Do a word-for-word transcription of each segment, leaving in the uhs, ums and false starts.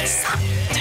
cent deux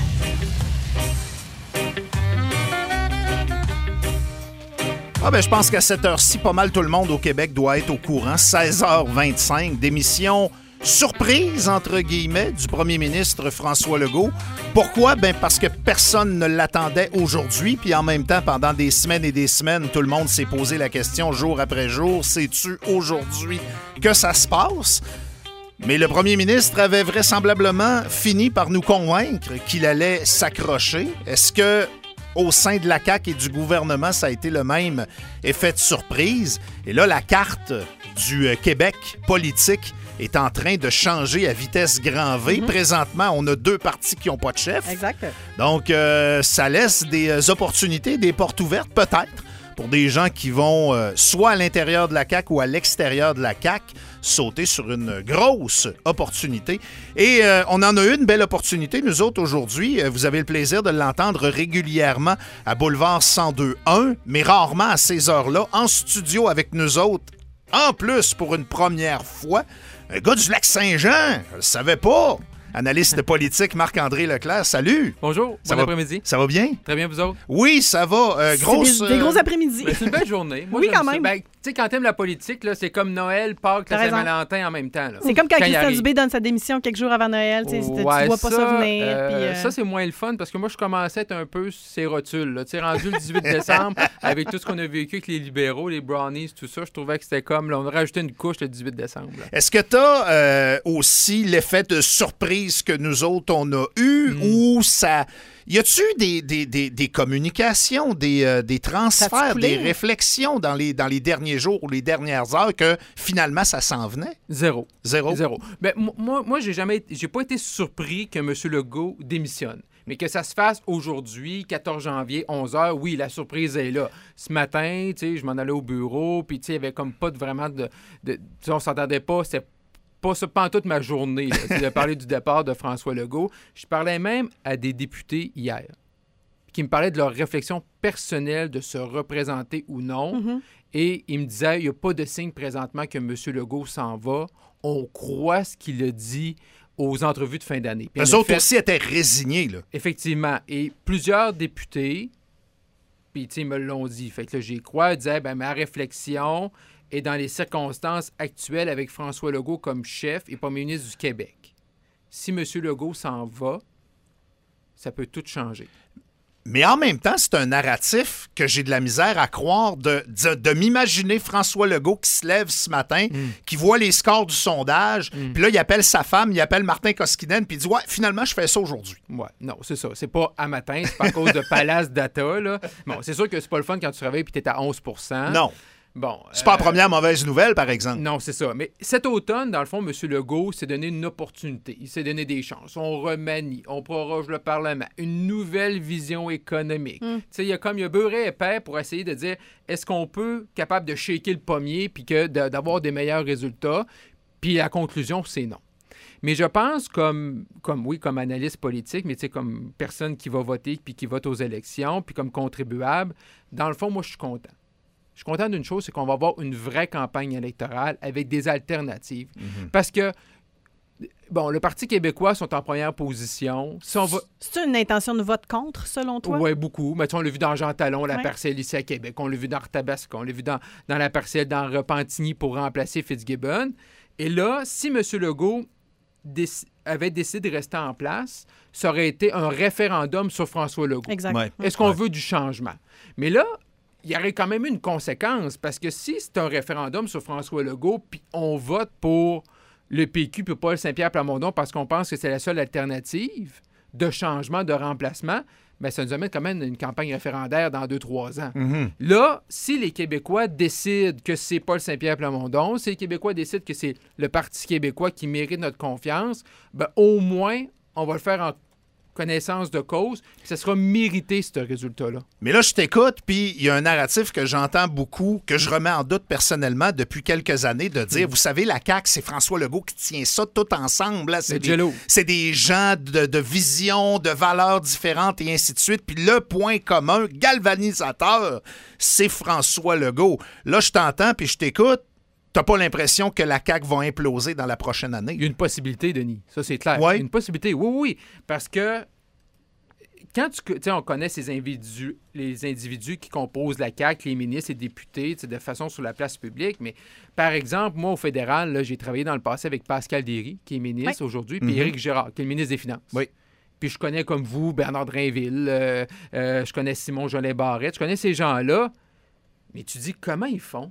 Ah ben, je pense qu'à cette heure-ci, pas mal tout le monde au Québec doit être au courant. seize heures vingt-cinq, démission surprise, entre guillemets, du premier ministre François Legault. Pourquoi? Ben parce que personne ne l'attendait aujourd'hui, puis en même temps, pendant des semaines et des semaines, tout le monde s'est posé la question jour après jour, sais-tu aujourd'hui que ça se passe? Mais le premier ministre avait vraisemblablement fini par nous convaincre qu'il allait s'accrocher. Est-ce que au sein de la C A Q et du gouvernement, ça a été le même effet de surprise? Et là, la carte du Québec politique est en train de changer à vitesse grand V. Mm-hmm. Présentement, on a deux partis qui n'ont pas de chef. Exact. Donc, euh, ça laisse des opportunités, des portes ouvertes, peut-être, pour des gens qui vont euh, soit à l'intérieur de la C A Q ou à l'extérieur de la C A Q sauter sur une grosse opportunité. Et euh, on en a eu une belle opportunité, nous autres, aujourd'hui. Euh, vous avez le plaisir de l'entendre régulièrement à Boulevard cent deux un, mais rarement à ces heures-là, en studio avec nous autres. En plus, pour une première fois, un gars du Lac-Saint-Jean, je le savais pas. Analyste politique Marc-André Leclerc, salut! Bonjour, ça bon va, après-midi. Ça va bien? Très bien, vous autres? Oui, ça va. Euh, grosse, c'est des, des gros après-midi. Ben, c'est une belle journée. Moi, oui, quand ça. même. Ben, tu sais, quand t'aimes la politique, là, c'est comme Noël, Pâques, la Saint-Valentin en même temps. Là. C'est comme quand, quand Christian il Dubé donne sa démission quelques jours avant Noël. Ouais, tu vois pas ça, ça venir. Euh, puis, euh... Ça, c'est moins le fun parce que moi, je commençais à être un peu sur ces rotules. Tu sais, rendu le dix-huit décembre, avec tout ce qu'on a vécu avec les libéraux, les brownies, tout ça, je trouvais que c'était comme, là, on a rajouté une couche le dix-huit décembre. Là. Est-ce que t'as euh, aussi l'effet de surprise que nous autres, on a eu, mm. ou ça... Y a-tu des, des, des, des communications, des, euh, des transferts, des réflexions dans les, dans les derniers jours ou les dernières heures que finalement ça s'en venait? Zéro. Zéro? Zéro. Ben, moi, moi j'ai jamais j'ai pas été surpris que M. Legault démissionne. Mais que ça se fasse aujourd'hui, quatorze janvier, onze heures, oui, la surprise est là. Ce matin, tu sais, je m'en allais au bureau, puis tu sais, il y avait comme pas de, vraiment de... de on s'entendait pas, c'était pas ça pendant toute ma journée, là, c'est de parler du départ de François Legault. Je parlais même à des députés hier qui me parlaient de leur réflexion personnelle de se représenter ou non. Mm-hmm. Et ils me disaient, il n'y a pas de signe présentement que M. Legault s'en va. On croit ce qu'il a dit aux entrevues de fin d'année. Eux autres fait, aussi étaient résignés, là. Effectivement. Et plusieurs députés, puis ils me l'ont dit, fait que là, j'y crois, disaient, ben ma réflexion... et dans les circonstances actuelles avec François Legault comme chef et premier ministre du Québec. Si M. Legault s'en va, ça peut tout changer. Mais en même temps, c'est un narratif que j'ai de la misère à croire de, de, de m'imaginer François Legault qui se lève ce matin, mm. qui voit les scores du sondage, mm. puis là, il appelle sa femme, il appelle Martin Koskinen, puis il dit « Ouais, finalement, je fais ça aujourd'hui. » Ouais, non, c'est ça. C'est pas à matin, c'est pas à cause de Palace Data, là. Bon, c'est sûr que c'est pas le fun quand tu te réveilles et t'es à onze pour cent. Non. Bon, c'est pas euh, la première mauvaise nouvelle, par exemple. Non, c'est ça. Mais cet automne, dans le fond, M. Legault s'est donné une opportunité. Il s'est donné des chances. On remanie, on proroge le Parlement, une nouvelle vision économique. Mm. Tu sais, il y a comme il y a beurré épais pour essayer de dire est-ce qu'on peut capable de shaker le pommier puis que de, d'avoir des meilleurs résultats? Puis la conclusion, c'est non. Mais je pense, comme, comme oui, comme analyste politique, mais tu sais, comme personne qui va voter puis qui vote aux élections, puis comme contribuable, dans le fond, moi, je suis content. Je suis content d'une chose, c'est qu'on va avoir une vraie campagne électorale avec des alternatives. Mm-hmm. Parce que, bon, le Parti québécois sont en première position. Si on va... C'est une intention de vote contre, selon toi? Oui, beaucoup. Mais tu sais, on l'a vu dans Jean Talon, la ouais. partielle ici à Québec. On l'a vu dans Arthabasca. On l'a vu dans, dans la partielle dans Repentigny pour remplacer Fitzgibbon. Et là, si M. Legault déc... avait décidé de rester en place, ça aurait été un référendum sur François Legault. Exact. Ouais. Est-ce qu'on ouais. veut du changement? Mais là, il y aurait quand même une conséquence, parce que si c'est un référendum sur François Legault, puis on vote pour le P Q puis Paul Saint-Pierre Plamondon parce qu'on pense que c'est la seule alternative de changement, de remplacement, bien, ça nous amène quand même une campagne référendaire dans deux, trois ans. Mm-hmm. Là, si les Québécois décident que c'est Paul Saint-Pierre Plamondon, si les Québécois décident que c'est le Parti québécois qui mérite notre confiance, bien, au moins, on va le faire en connaissance de cause, puis ça sera mérité, ce résultat-là. Mais là, je t'écoute, puis il y a un narratif que j'entends beaucoup, que je remets en doute personnellement depuis quelques années, de dire, mm. vous savez, la C A Q, c'est François Legault qui tient ça tout ensemble. Là. C'est, des, c'est des gens de, de vision, de valeurs différentes et ainsi de suite. Puis le point commun, galvanisateur, c'est François Legault. Là, je t'entends, puis je t'écoute. t'as pas l'impression que la C A Q va imploser dans la prochaine année? Il y a une possibilité, Denis. Ça, c'est clair. Ouais. Une possibilité, oui, oui. Parce que quand tu sais, on connaît ces individus, les individus qui composent la C A Q, les ministres et députés, de façon sur la place publique, mais par exemple, moi, au fédéral, là, j'ai travaillé dans le passé avec Pascal Derry, qui est ministre oui. aujourd'hui, puis mm-hmm. Éric Girard, qui est le ministre des Finances. Oui. Puis je connais comme vous Bernard Drainville, euh, euh, je connais Simon Jolin-Barrette, je connais ces gens-là, mais tu dis comment ils font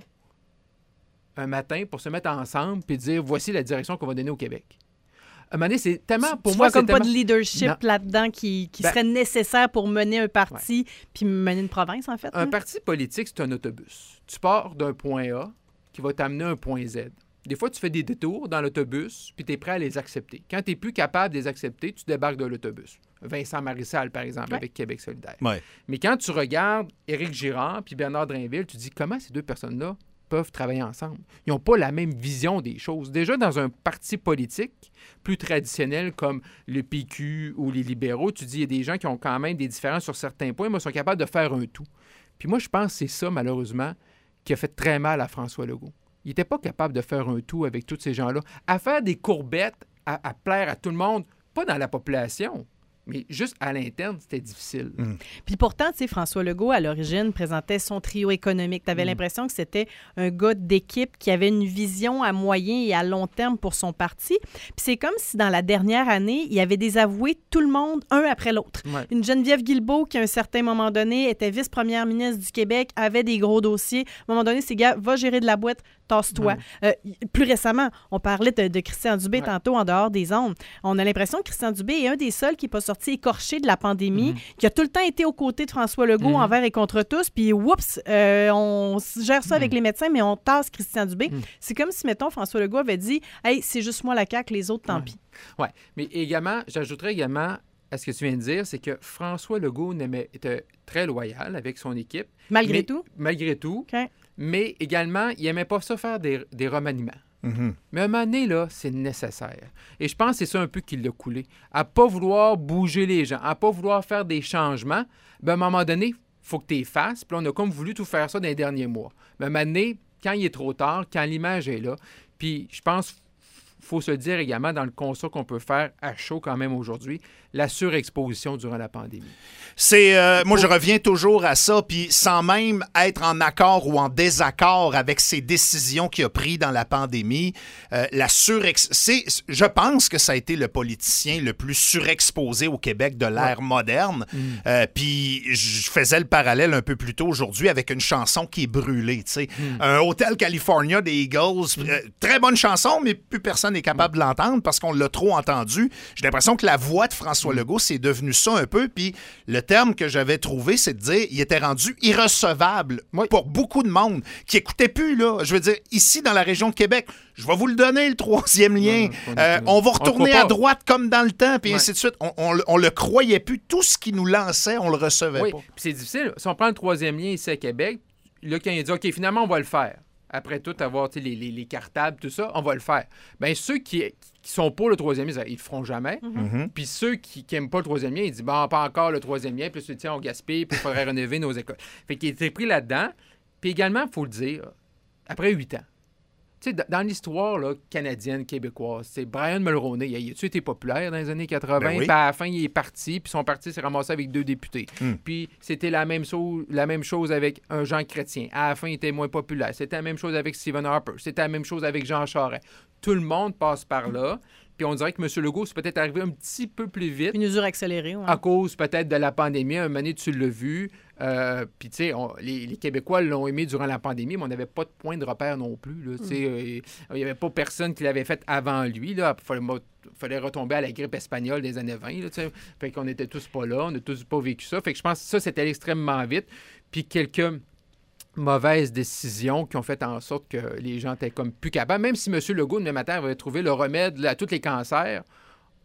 un matin pour se mettre ensemble puis dire voici la direction qu'on va donner au Québec. À un moment donné, c'est tellement pour tu moi vois comme c'est pas tellement... de leadership non. là-dedans qui, qui ben, serait nécessaire pour mener un parti ouais. puis mener une province en fait. Un hein? parti politique, c'est un autobus. Tu pars d'un point A qui va t'amener à un point Z. Des fois, tu fais des détours dans l'autobus puis tu es prêt à les accepter. Quand tu n'es plus capable de les accepter, tu débarques de l'autobus. Vincent Marissal, par exemple, ouais. avec Québec solidaire. Ouais. Mais quand tu regardes Éric Girard puis Bernard Drainville, tu dis comment ces deux personnes-là peuvent travailler ensemble. Ils n'ont pas la même vision des choses. Déjà, dans un parti politique plus traditionnel comme le P Q ou les libéraux, tu dis il y a des gens qui ont quand même des différences sur certains points, mais sont capables de faire un tout. Puis moi, je pense que c'est ça, malheureusement, qui a fait très mal à François Legault. Il n'était pas capable de faire un tout avec tous ces gens-là. À faire des courbettes, à, à plaire à tout le monde, pas dans la population, mais juste à l'interne, c'était difficile. Mmh. Puis pourtant, tu sais, François Legault, à l'origine, présentait son trio économique. Tu avais mmh. l'impression que c'était un gars d'équipe qui avait une vision à moyen et à long terme pour son parti. Puis c'est comme si, dans la dernière année, il avait désavoué tout le monde, un après l'autre. Ouais. Une Geneviève Guilbeault, qui, à un certain moment donné, était vice-première ministre du Québec, avait des gros dossiers. À un moment donné, c'est gars, va gérer de la boîte, tasse-toi. Mmh. Euh, plus récemment, on parlait de, de Christian Dubé ouais. tantôt, en dehors des ondes. On a l'impression que Christian Dubé est un des seuls qui n'est pas sorti écorché de la pandémie, mm-hmm. qui a tout le temps été aux côtés de François Legault mm-hmm. envers et contre tous, puis oups, euh, on gère ça mm-hmm. avec les médecins, mais on tasse Christian Dubé. Mm-hmm. C'est comme si, mettons, François Legault avait dit « Hey, c'est juste moi la C A Q, les autres, tant ouais. pis. » Oui, mais également, j'ajouterais également à ce que tu viens de dire, c'est que François Legault était très loyal avec son équipe. Malgré mais, tout? Malgré tout. Okay. Mais également, il n'aimait pas ça faire des, des remaniements. Mm-hmm. Mais à un moment donné, là, c'est nécessaire. Et je pense que c'est ça un peu qui l'a coulé. À ne pas vouloir bouger les gens, à ne pas vouloir faire des changements, bien, à un moment donné, il faut que tu les fasses. Puis là, on a comme voulu tout faire ça dans les derniers mois. Mais à un moment donné, quand il est trop tard, quand l'image est là, puis je pense il faut se le dire également dans le constat qu'on peut faire à chaud quand même aujourd'hui, la surexposition durant la pandémie. C'est, euh, moi, je reviens toujours à ça, puis sans même être en accord ou en désaccord avec ces décisions qu'il a prises dans la pandémie, euh, la surex... c'est, je pense que ça a été le politicien le plus surexposé au Québec de l'ère ouais. moderne. Mm. Euh, puis je faisais le parallèle un peu plus tôt aujourd'hui avec une chanson qui est brûlée, tu sais. Mm. Un Hotel California des Eagles, mm. euh, très bonne chanson, mais plus personne n'est capable mm. de l'entendre parce qu'on l'a trop entendu. J'ai l'impression que la voix de François mm. Legault, c'est devenu ça un peu, puis le terme que j'avais trouvé, c'est de dire il était rendu irrecevable oui. pour beaucoup de monde qui n'écoutait plus, là. Je veux dire, ici, dans la région de Québec, je vais vous le donner, le troisième lien. Non, euh, on va retourner on à droite comme dans le temps, puis ouais. ainsi de suite. On, on, on le croyait plus. Tout ce qui nous lançait, on le recevait oui. pas. Puis c'est difficile. Si on prend le troisième lien ici à Québec, là, quand il dit OK, finalement, on va le faire. Après tout, avoir les, les, les cartables, tout ça, on va le faire. Bien, ceux qui, qui sont pour le troisième lien, ils le feront jamais. Mm-hmm. Puis ceux qui n'aiment pas le troisième lien, ils disent bon, pas encore le troisième lien, puis tiens, on gaspille, puis il faudrait rénover nos écoles. Fait qu'il était pris là-dedans. Puis également, il faut le dire, après huit ans. Tu sais, dans l'histoire là, canadienne, québécoise, c'est Brian Mulroney, il a-tu été populaire dans les années quatre-vingts, ben oui. puis à la fin, il est parti, puis son parti s'est ramassé avec deux députés. Mm. Puis c'était la même, so- la même chose avec un Jean Chrétien. À la fin, il était moins populaire. C'était la même chose avec Stephen Harper. C'était la même chose avec Jean Charest. Tout le monde passe par là. Puis on dirait que M. Legault, c'est peut-être arrivé un petit peu plus vite. Une mesure accélérée, oui. À cause peut-être de la pandémie. Un moment donné, tu l'as vu. Euh, puis, tu sais, les, les Québécois l'ont aimé durant la pandémie, mais on n'avait pas de point de repère non plus. Là, mm. euh, il n'y avait pas personne qui l'avait fait avant lui. Il fallait, fallait retomber à la grippe espagnole des années vingt. Là, fait qu'on n'était tous pas là. On n'a tous pas vécu ça. Fait que je pense que ça, c'était extrêmement vite. Puis quelques mauvaises décisions qui ont fait en sorte que les gens étaient comme plus capables. Même si M. Legault, le matin, avait trouvé le remède là, à tous les cancers,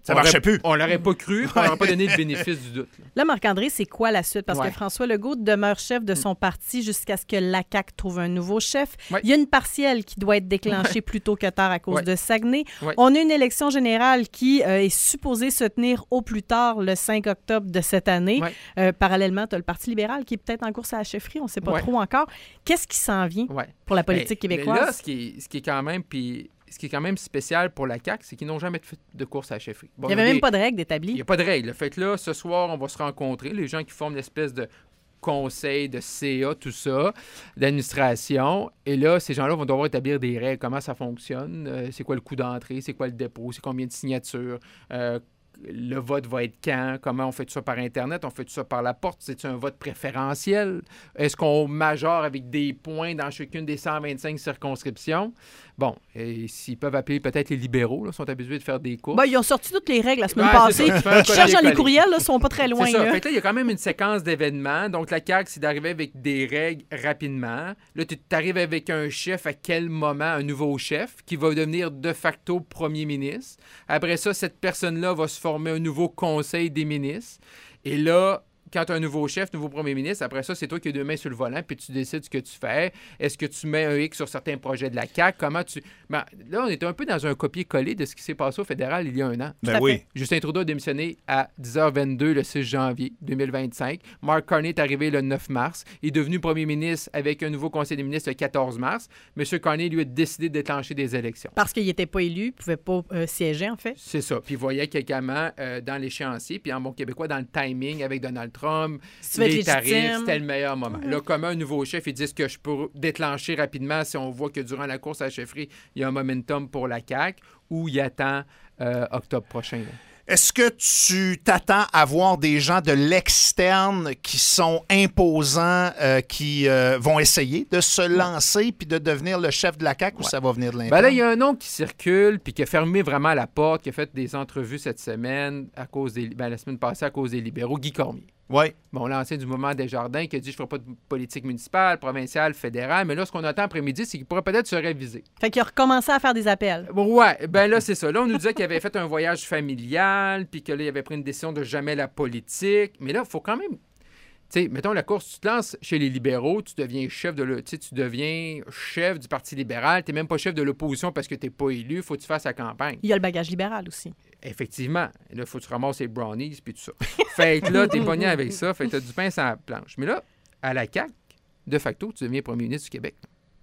Ça ne marchait plus. On l'aurait pas cru, on n'aurait pas donné le bénéfice du doute. Là, là Marc-André, c'est quoi la suite? Parce ouais. que François Legault demeure chef de son parti jusqu'à ce que l'A Q A C trouve un nouveau chef. Ouais. Il y a une partielle qui doit être déclenchée ouais. plus tôt que tard à cause ouais. de Saguenay. Ouais. On a une élection générale qui euh, est supposée se tenir au plus tard le cinq octobre de cette année. Ouais. Euh, parallèlement, tu as le Parti libéral qui est peut-être en course à la chefferie, on ne sait pas ouais. trop encore. Qu'est-ce qui s'en vient ouais. pour la politique mais, québécoise? Mais là, ce qui est, ce qui est quand même... Puis... Ce qui est quand même spécial pour la C A Q, c'est qu'ils n'ont jamais fait de course à la chefferie. Bon, il n'y avait même des... pas de règles établies. Il n'y a pas de règles. Fait que là, ce soir, on va se rencontrer, les gens qui forment l'espèce de conseil, de C A, tout ça, d'administration. Et là, ces gens-là vont devoir établir des règles, comment ça fonctionne, euh, c'est quoi le coût d'entrée, c'est quoi le dépôt, c'est combien de signatures, euh, le vote va être quand, comment on fait tout ça par Internet, on fait tout ça par la porte, c'est-tu un vote préférentiel? Est-ce qu'on majore avec des points dans chacune des cent vingt-cinq circonscriptions? Bon, et s'ils peuvent appeler peut-être les libéraux, là, sont habitués de faire des courses. Ben, ils ont sorti toutes les règles la semaine ouais, passée. Ils cherchent dans les courriels, ils ne sont pas très loin. C'est ça. Là. Fait que là, il y a quand même une séquence d'événements. Donc, la C A Q, c'est d'arriver avec des règles rapidement. Là, tu arrives avec un chef à quel moment, un nouveau chef, qui va devenir de facto premier ministre. Après ça, cette personne-là va se former un nouveau conseil des ministres. Et là, quand tu as un nouveau chef, nouveau premier ministre, après ça, c'est toi qui as deux mains sur le volant, puis tu décides ce que tu fais. Est-ce que tu mets un X sur certains projets de la C A Q? Comment tu... Ben, là, on était un peu dans un copier-coller de ce qui s'est passé au fédéral il y a un an. Ben oui. Justin Trudeau a démissionné à dix heures vingt-deux le six janvier deux mille vingt-cinq. Mark Carney est arrivé le neuf mars. Il est devenu premier ministre avec un nouveau conseil des ministres le quatorze mars. M. Carney, lui, a décidé de déclencher des élections. Parce qu'il n'était pas élu, il ne pouvait pas euh, siéger, en fait. C'est ça. Puis il voyait quelqu'un euh, dans l'échéancier, puis en bon québécois, dans le timing avec Donald Trump, si les tarifs, c'était le meilleur moment. Mmh. Là, comme un nouveau chef, il dit ce que je peux déclencher rapidement si on voit que durant la course à la chefferie, il y a un momentum pour la C A Q ou il attend euh, octobre prochain. Là. Est-ce que tu t'attends à voir des gens de l'externe qui sont imposants, euh, qui euh, vont essayer de se lancer puis de devenir le chef de la C A Q ouais. ou ça va venir de l'interne? Ben là, il y a un nom qui circule puis qui a fermé vraiment la porte, qui a fait des entrevues cette semaine, à cause des, ben, la semaine passée à cause des libéraux, Guy Cormier. Oui. Bon, l'ancien du mouvement Desjardins qui a dit « je ne ferai pas de politique municipale, provinciale, fédérale », mais là, ce qu'on attend après-midi, c'est qu'il pourrait peut-être se réviser. Fait qu'il a recommencé à faire des appels. Ouais, ben là, c'est ça. Là, on nous disait qu'il avait fait un voyage familial, puis que là, il avait pris une décision de jamais la politique. Mais là, il faut quand même... Tu sais, mettons la course, tu te lances chez les libéraux, tu deviens chef de le, tu sais, tu deviens chef du Parti libéral, tu n'es même pas chef de l'opposition parce que tu n'es pas élu, il faut que tu fasses la campagne. Il y a le bagage libéral aussi. Effectivement. Là, il faut que tu ramasses les brownies puis tout ça. Fait que là, t'es pogné avec ça, fait que t'as du pain sur la planche. Mais là, à la C A Q, de facto, tu deviens premier ministre du Québec.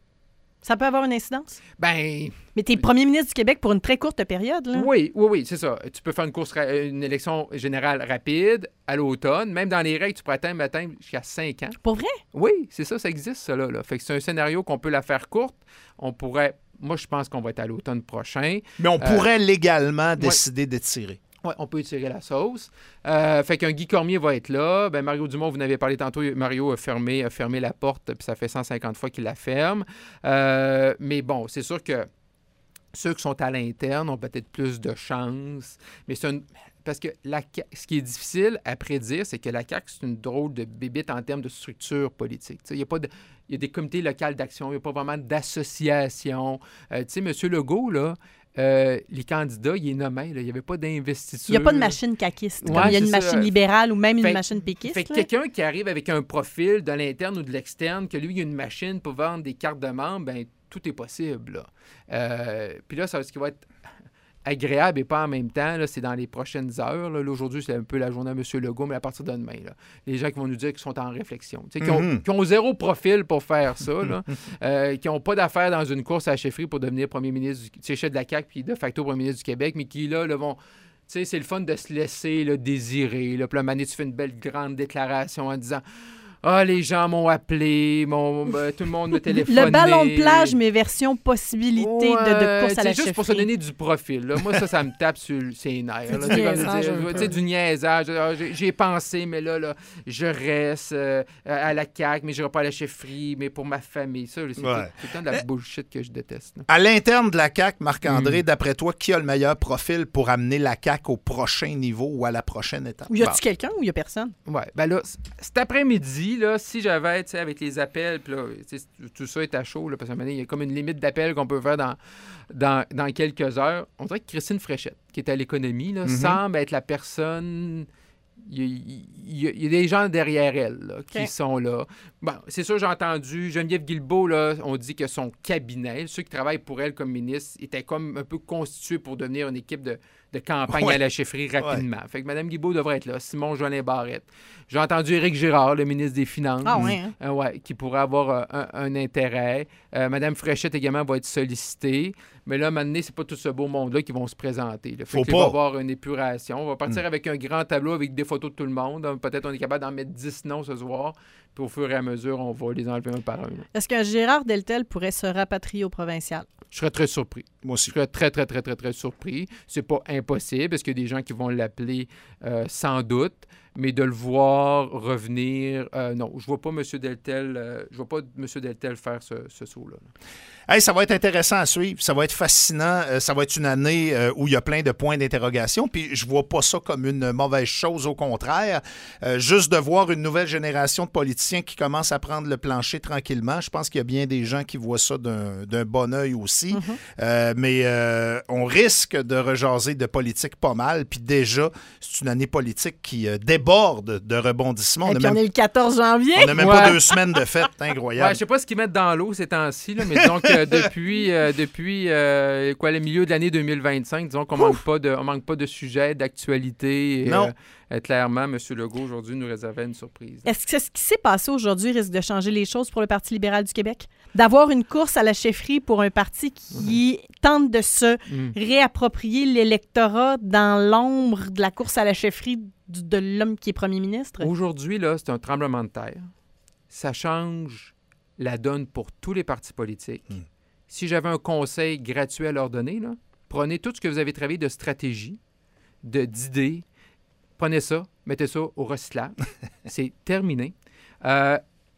Ça peut avoir une incidence? Ben... Mais t'es premier ministre du Québec pour une très courte période, là. Oui, oui, oui, c'est ça. Tu peux faire une course, une élection générale rapide à l'automne. Même dans les règles, tu pourrais atteindre, atteindre jusqu'à cinq ans. Pour vrai? Oui, c'est ça, ça existe, ça, là. là. Fait que c'est un scénario qu'on peut la faire courte. On pourrait... Moi, je pense qu'on va être à l'automne prochain. Mais on euh, pourrait légalement décider ouais. d'étirer. Oui, on peut étirer la sauce. Euh, fait qu'un Guy Cormier va être là. Ben, Mario Dumont, vous n'avez parlé tantôt, Mario a fermé, a fermé la porte, puis ça fait cent cinquante fois qu'il la ferme. Euh, mais bon, c'est sûr que ceux qui sont à l'interne ont peut-être plus de chance. Mais c'est un... Parce que la... ce qui est difficile à prédire, c'est que la C A Q, c'est une drôle de bébite en termes de structure politique. Il y a pas de... Il y a des comités locaux d'action, il n'y a pas vraiment d'association. Euh, tu sais, M. Legault, là, Euh, les candidats, il est nommé. Là. Il n'y avait pas d'investiture. Il n'y a pas de machine caquiste. Ouais, comme il y a une ça. machine libérale ou même fait, une machine péquiste. Fait que quelqu'un qui arrive avec un profil de l'interne ou de l'externe, que lui, il a une machine pour vendre des cartes de membres, ben tout est possible. Là. Euh, puis là, ça, ce qui va être agréable et pas en même temps, là, c'est dans les prochaines heures. Là. Là, aujourd'hui, c'est un peu la journée à M. Legault, mais à partir de demain, là, les gens qui vont nous dire qu'ils sont en réflexion, qui, ont, mm-hmm. qui ont zéro profil pour faire ça, là, euh, qui n'ont pas d'affaires dans une course à la chefferie pour devenir premier ministre, du, chef de la C A Q puis de facto premier ministre du Québec, mais qui, là, là vont... Tu sais, c'est le fun de se laisser là, désirer. Là. Puis là, Mané, tu fais une belle grande déclaration en disant... Ah, les gens m'ont appelé, m'ont, ben, tout le monde me téléphoné. Le ballon de plage, mais version possibilité ouais, de, de course à la chefferie. C'est juste pour se donner du profil. Là. Moi, ça, ça me tape sur ses nerfs. C'est là, du niaisage. Tu sais, du niaisage. J'ai, j'ai pensé, mais là, là je reste euh, à la C A Q, mais je n'irai pas à la chefferie, mais pour ma famille. Ça, c'est, ouais. tout, c'est tout de la bullshit que je déteste. Là. À l'interne de la C A Q, Marc-André, mm. d'après toi, qui a le meilleur profil pour amener la C A Q au prochain niveau ou à la prochaine étape? Y a-tu bon. quelqu'un ou y a personne? Oui. Ben là, cet après-midi, si, là, si j'avais, tu sais, avec les appels, puis là, tout ça est à chaud, là, parce qu'à un moment donné, il y a comme une limite d'appels qu'on peut faire dans, dans, dans quelques heures. On dirait que Christine Fréchette, qui est à l'économie, là, mm-hmm. semble être la personne... Il y, a, il, y a, il y a des gens derrière elle là, qui okay. sont là. Bon, c'est sûr, j'ai entendu Geneviève Guilbeault, là, on dit que son cabinet, ceux qui travaillent pour elle comme ministre, était comme un peu constitué pour devenir une équipe de, de campagne ouais. à la chefferie rapidement. Ouais. Fait que Mme Guilbeault devrait être là. Simon Jolin Barrette. J'ai entendu Éric Girard, le ministre des Finances, ah, ouais, hein? euh, ouais, qui pourrait avoir euh, un, un intérêt. Euh, Mme Fréchette également va être sollicitée. Mais là, à un moment donné, c'est pas tout ce beau monde-là qui vont se présenter. Là. Fait Faut qu'il pas. va y avoir une épuration. On va partir mm. avec un grand tableau avec des photos de tout le monde. Peut-être on est capable d'en mettre dix noms ce soir. Puis au fur et à mesure, on va les enlever un par un. Là. Est-ce qu'un Gérard Deltel pourrait se rapatrier au provincial? Je serais très surpris. Moi aussi. Je serais très, très, très, très, très surpris. C'est pas impossible, parce qu'il y a des gens qui vont l'appeler euh, sans doute, mais de le voir revenir, euh, non, je vois pas M. Deltel, euh, je vois pas M. Deltel faire ce, ce saut-là. Hey, ça va être intéressant à suivre, ça va être fascinant, euh, ça va être une année euh, où il y a plein de points d'interrogation, puis je vois pas ça comme une mauvaise chose, au contraire. Euh, juste de voir une nouvelle génération de politiciens qui commencent à prendre le plancher tranquillement, je pense qu'il y a bien des gens qui voient ça d'un, d'un bon œil aussi, mm-hmm. euh, mais euh, on risque de rejaser de politique pas mal, puis déjà, c'est une année politique qui euh, déborde de rebondissements. Et on, puis on même... est le quatorze janvier. On n'a même ouais. pas deux semaines de fête, incroyable. Ouais, je sais pas ce qu'ils mettent dans l'eau ces temps-ci, là, mais disons que depuis, euh, depuis euh, quoi, le milieu de l'année deux mille vingt-cinq, disons qu'on manque pas de, on manque pas de sujets, d'actualité. Et, non. Euh, clairement, M. Legault, aujourd'hui, nous réservait une surprise. Est-ce que ce qui s'est passé aujourd'hui risque de changer les choses pour le Parti libéral du Québec? D'avoir une course à la chefferie pour un parti qui mmh. tente de se mmh. réapproprier l'électorat dans l'ombre de la course à la chefferie du, de l'homme qui est premier ministre? Aujourd'hui, là, c'est un tremblement de terre. Ça change la donne pour tous les partis politiques. Mmh. Si j'avais un conseil gratuit à leur donner, là, prenez tout ce que vous avez travaillé de stratégie, de, d'idées, prenez ça, mettez ça au recyclage. C'est terminé. Euh,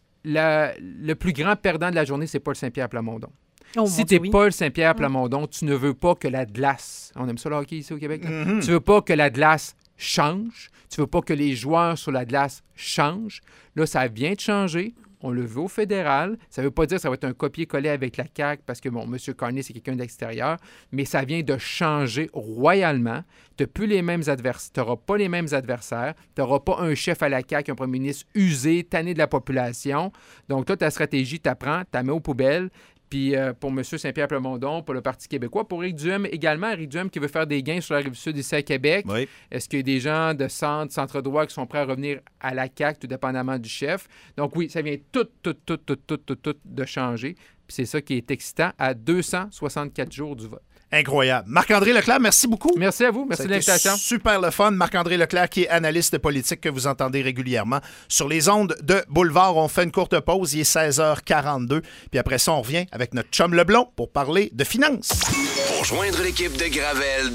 la, le plus grand perdant de la journée, c'est Paul Saint-Pierre Plamondon. Oh, si tu es oui. Paul Saint-Pierre Plamondon, tu ne veux pas que la glace, on aime ça le hockey ici au Québec, mm-hmm. tu ne veux pas que la glace change, tu ne veux pas que les joueurs sur la glace changent. Là, ça vient de changer. On le veut au fédéral. Ça ne veut pas dire que ça va être un copier-coller avec la C A Q parce que, bon, M. Carney, c'est quelqu'un d'extérieur, mais ça vient de changer royalement. Tu n'as plus les mêmes adversaires. Tu n'auras pas les mêmes adversaires. Tu n'auras pas un chef à la C A Q, un premier ministre usé, tanné de la population. Donc, toi, ta stratégie, tu apprends, tu la mets aux poubelles. Puis euh, pour M. Saint-Pierre Plamondon, pour le Parti québécois, pour Éric Duhem également, Éric Duhem qui veut faire des gains sur la Rive-Sud ici à Québec. Oui. Est-ce qu'il y a des gens de centre, centre-droit qui sont prêts à revenir à la C A Q, tout dépendamment du chef? Donc oui, ça vient tout, tout, tout, tout, tout, tout, tout de changer. Puis c'est ça qui est excitant à deux cent soixante-quatre jours du vote. Incroyable. Marc-André Leclerc, merci beaucoup. Merci à vous. Merci de l'invitation. Super le fun. Marc-André Leclerc, qui est analyste politique que vous entendez régulièrement sur les ondes de Boulevard. On fait une courte pause. Il est seize heures quarante-deux. Puis après ça, on revient avec notre chum Leblond pour parler de finances. Pour joindre l'équipe de Gravel